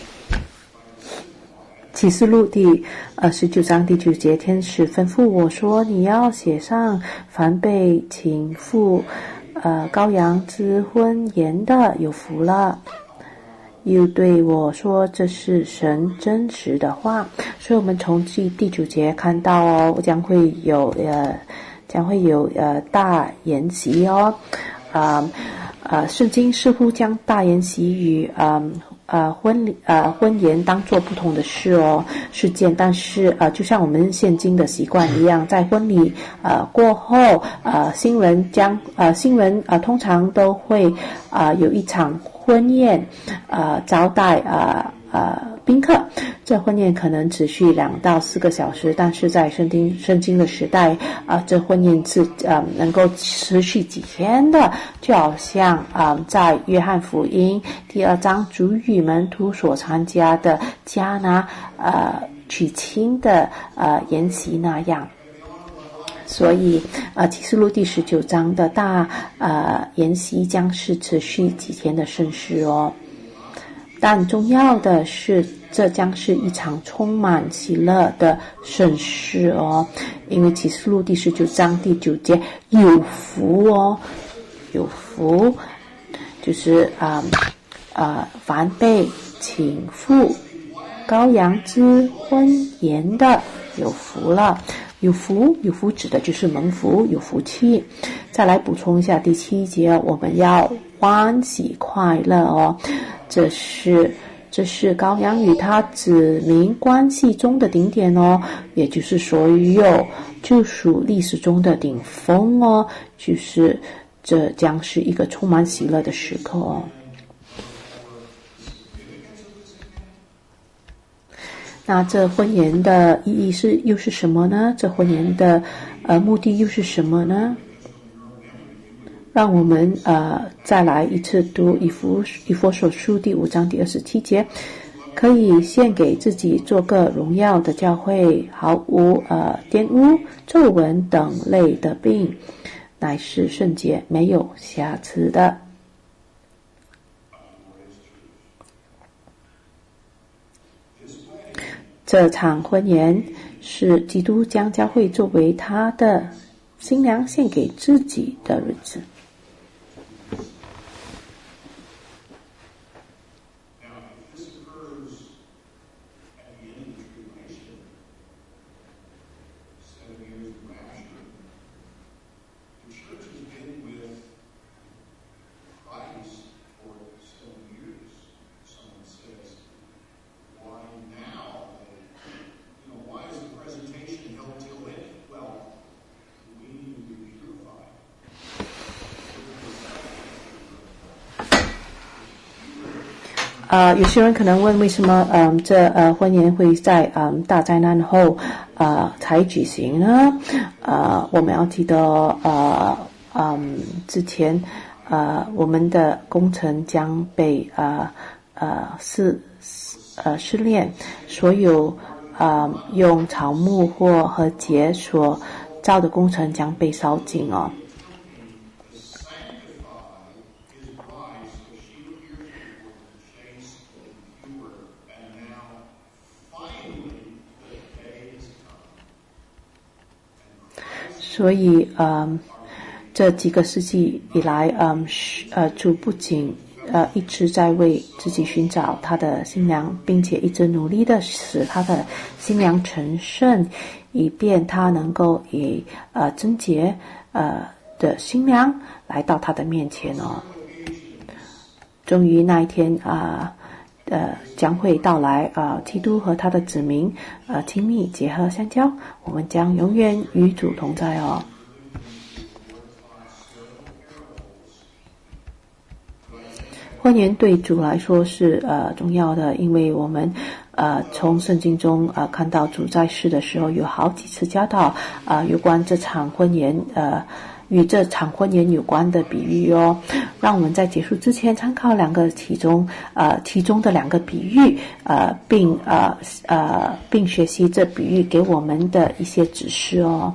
启示录第呃十九章第九节，天使吩咐我说：“你要写上凡被请赴呃羔羊之婚宴的有福了。又对我说这是神真实的话。所以我们从第第九节看到哦，将会有呃将会有呃大筵席哦，啊呃圣经似乎将大筵席与嗯 呃, 呃婚礼呃婚宴当做不同的事哦事件，但是呃就像我们现今的习惯一样，在婚礼呃过后呃新人将呃新人呃通常都会啊、呃、有一场婚宴呃招待呃呃宾客。这婚宴可能持续两到四个小时，但是在圣经圣经的时代啊、呃，这婚宴是呃能够持续几天的，就好像啊、呃、在约翰福音第二章主与门徒所参加的迦拿呃娶亲的呃筵席那样。所以呃启示录第十九章的大呃筵席将是持续几天的盛事哦。但重要的是，这将是一场充满喜乐的盛事哦，因为启示录第十九章第九节有福哦，有福就是啊啊、呃、凡被请赴羔羊之婚宴的有福了。有福有福指的就是蒙福有福气。再来补充一下第七节，我们要欢喜快乐哦，这是这是羔羊与他子民关系中的顶点哦，也就是所有救赎历史中的顶峰哦，就是这将是一个充满喜乐的时刻哦。那这婚宴的意义是又是什么呢？这婚宴的呃目的又是什么呢？让我们呃再来一次读以弗以弗所书第五章第二十七节，可以献给自己做个荣耀的教会，毫无呃玷污、皱纹等类的病，乃是圣洁、没有瑕疵的。这场婚宴是基督将教会作为他的新娘献给自己的日子。呃，有些人可能问，为什么嗯这呃婚宴会在嗯大灾难后呃才举行呢？呃，我们要记得呃嗯之前呃我们的工程将被呃呃试呃试炼，所有呃用草木或和结所造的工程将被烧尽哦。所以，嗯，这几个世纪以来，嗯，呃，主不仅呃一直在为自己寻找他的新娘，并且一直努力的使他的新娘成圣，以便他能够以呃贞洁呃的新娘来到他的面前哦。终于那一天啊。呃，呃，将会到来啊、呃！基督和他的子民呃亲密结合相交，我们将永远与主同在哦。婚宴对主来说是呃重要的，因为我们呃从圣经中呃看到主在世的时候有好几次教导啊、呃、有关这场婚宴呃。与这场婚宴有关的比喻哦，让我们在结束之前参考两个其中呃其中的两个比喻呃，并呃呃并学习这比喻给我们的一些指示哦。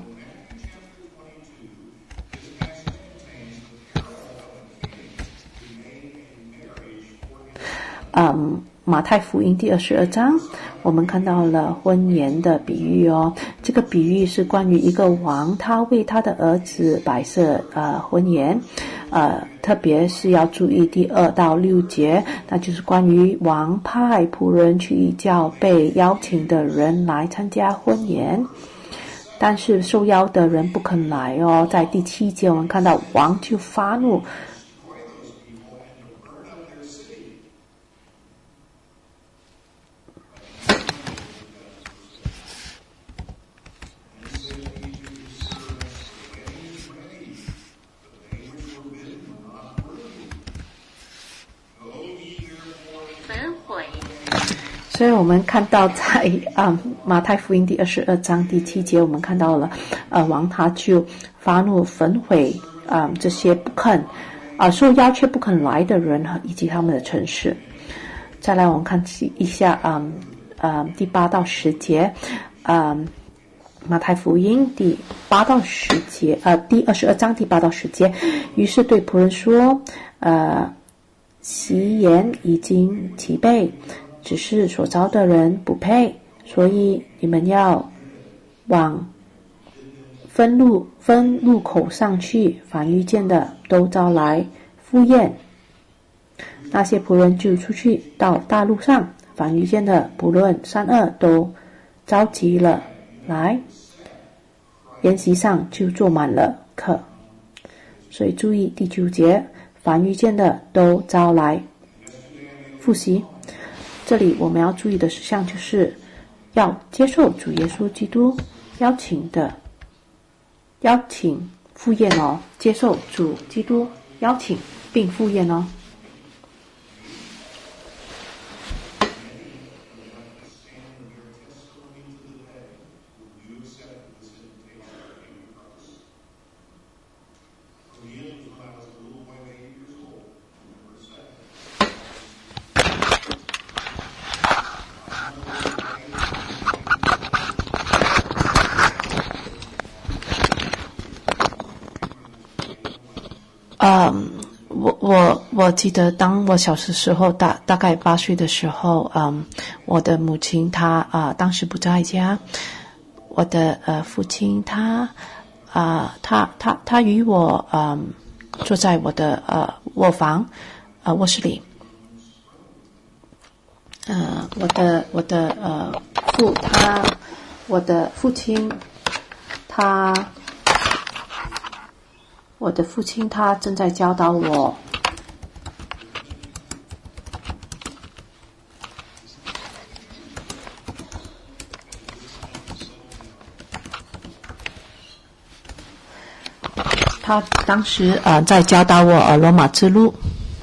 嗯，马太福音第二十二章，我们看到了婚宴的比喻哦。这个比喻是关于一个王，他为他的儿子摆设呃婚宴，呃，特别是要注意第二到六节，那就是关于王派仆人去叫被邀请的人来参加婚宴，但是受邀的人不肯来哦。在第七节，我们看到王就发怒。所以我们看到在啊、嗯、马太福音第二十二章第七节，我们看到了呃王他就发怒焚毁啊、呃、这些不肯啊、呃、受邀却不肯来的人以及他们的城市。再来我们看一下啊呃, 呃第八到十节，啊、呃、马太福音第八到十节呃第二十二章第八到十节，于是对仆人说，呃席筵已经齐备，只是所招的人不配，所以你们要往分路分路口上去，凡遇见的都招来赴宴。那些仆人就出去到大路上，凡遇见的不论善恶都召集了来，筵席上就坐满了客。所以注意第九节，凡遇见的都招来赴席。这里我们要注意的事项就是要接受主耶稣基督邀请的邀请赴宴哦，接受主基督邀请并赴宴哦。嗯，我我我记得，当我小的时候，大大概八岁的时候，嗯，我的母亲她啊、呃、当时不在家，我的呃父亲他啊、呃、他他他与我嗯坐在我的呃卧房呃卧室里，呃我的我的呃父他我的父亲他。我的父亲他正在教导我他当时呃在教导我呃罗马之路。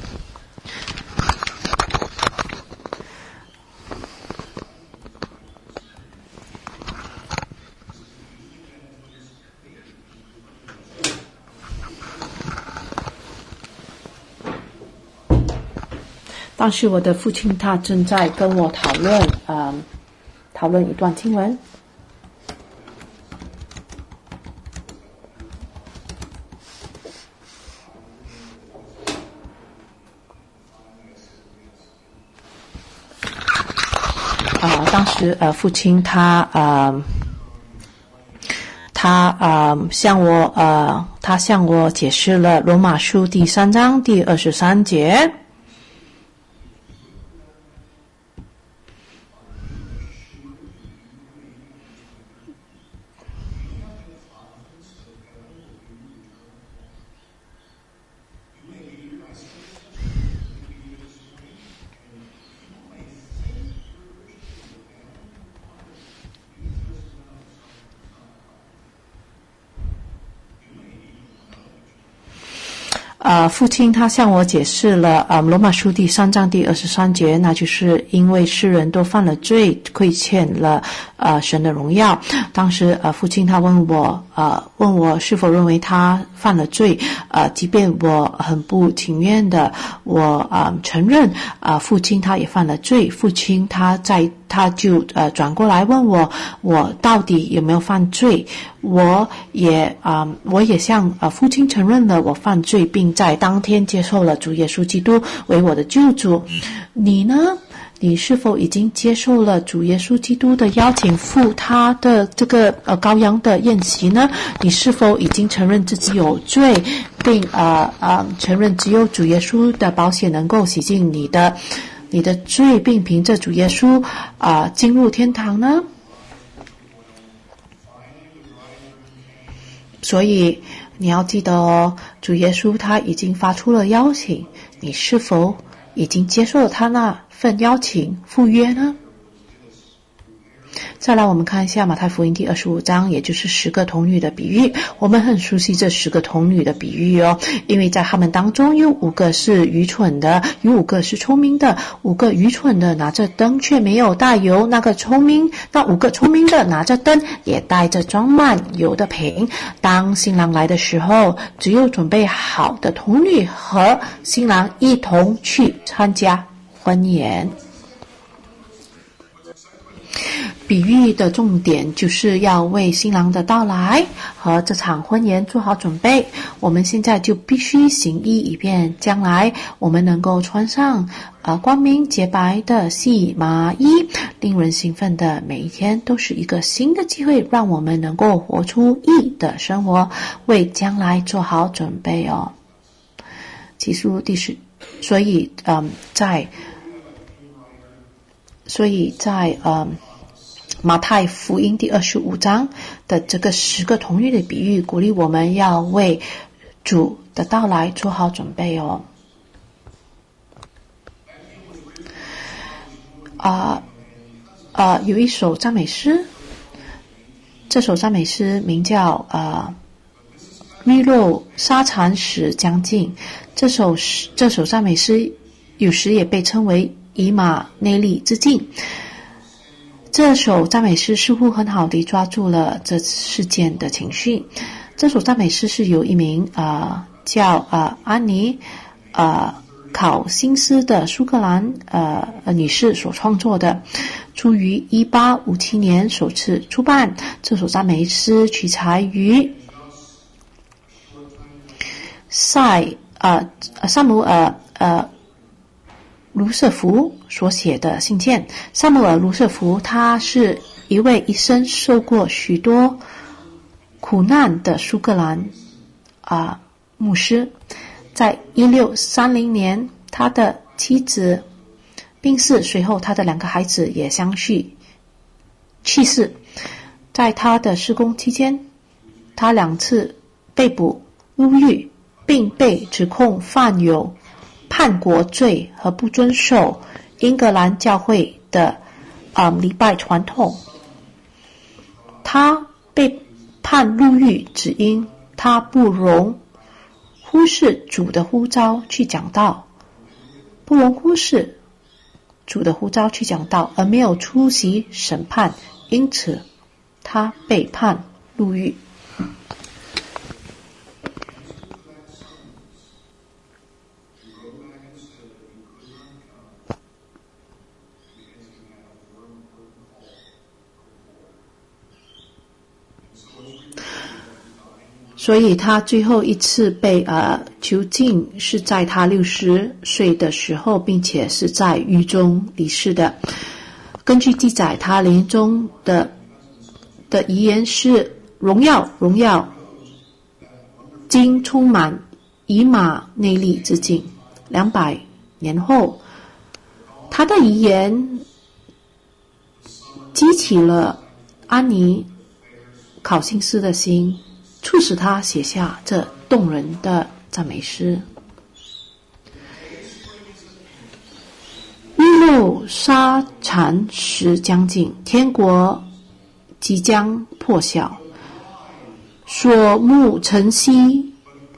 当时我的父亲他正在跟我讨论呃讨论一段经文。啊、呃，当时呃父亲他呃他呃向我呃他向我解释了罗马书第三章第二十三节。呃，父亲他向我解释了呃罗马书第三章第二十三节，那就是因为世人都犯了罪，亏欠了呃神的荣耀。当时呃父亲他问我呃问我是否认为他犯了罪，呃，即便我很不情愿的，我呃承认，呃，父亲他也犯了罪，父亲他在他就呃转过来问我，我到底有没有犯罪？我也啊、呃，我也向呃父亲承认了我犯罪，并在当天接受了主耶稣基督为我的救主。你呢？你是否已经接受了主耶稣基督的邀请，赴他的这个呃羔羊的宴席呢？你是否已经承认自己有罪，并呃呃承认只有主耶稣的宝血能够洗净你的你的罪，并凭着主耶稣啊、呃、进入天堂呢？所以你要记得哦，主耶稣他已经发出了邀请，你是否已经接受了他那份邀请赴约呢？再来我们看一下马太福音第二十五章，也就是十个童女的比喻。我们很熟悉这十个童女的比喻哦，因为在他们当中有五个是愚蠢的，有五个是聪明的。五个愚蠢的拿着灯却没有带油，那个聪明那五个聪明的拿着灯也带着装满油的瓶。当新郎来的时候，只有准备好的童女和新郎一同去参加婚宴。比喻的重点就是要为新郎的到来和这场婚宴做好准备。我们现在就必须行义，以便将来我们能够穿上呃光明洁白的细麻衣。令人兴奋的每一天都是一个新的机会，让我们能够活出义的生活，为将来做好准备哦。启示录第十，所以嗯，在所以在嗯。马太福音第二十五章的这个十个童女的比喻，鼓励我们要为主的到来做好准备哦。啊、呃、啊、呃，有一首赞美诗，这首赞美诗名叫啊、呃、日落沙场时将近。这首这首赞美诗有时也被称为以马内利之境。这首赞美诗似乎很好地抓住了这事件的情绪。这首赞美诗是由一名呃叫呃安妮呃考辛斯的苏格兰呃女士所创作的，出于一八五七年首次出版。这首赞美诗取材于塞呃萨姆尔呃卢瑟福所写的信件。萨姆尔·卢瑟福他是一位一生受过许多苦难的苏格兰啊、呃、牧师。在一六三零年，他的妻子病逝，随后他的两个孩子也相继去世。在他的施工期间，他两次被捕入狱，并被指控犯有叛国罪和不遵守英格兰教会的啊、呃、礼拜传统。他被判入狱，只因他不容忽视主的呼召去讲道，不容忽视主的呼召去讲道，而没有出席审判，因此他被判入狱。所以他最后一次被呃囚禁是在他六十岁的时候，并且是在狱中离世的。根据记载，他临终的的遗言是：荣耀，荣耀，今充满以马内利之境。两百年后，他的遗言激起了安妮考辛斯的心，促使他写下这动人的赞美诗。日落沙场时将近，天国即将破晓，所慕晨曦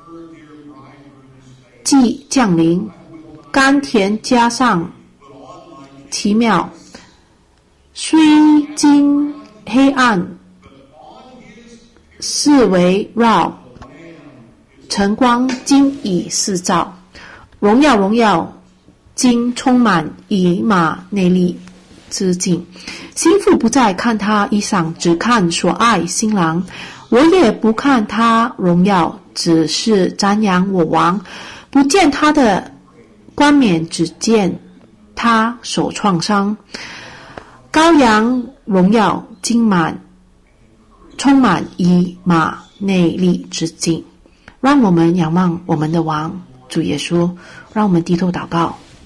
即降临，甘甜加上奇妙，虽经黑暗四围绕，晨光今已四照，荣耀荣耀今充满以马内利之境。心腹不再看他衣裳，只看所爱新郎。我也不看他荣耀，只是瞻仰我王。不见他的冠冕，只见他手创伤。羔羊荣耀今满充满以马内利之境。让我们仰望我们的王主耶稣，让我们低头祷告。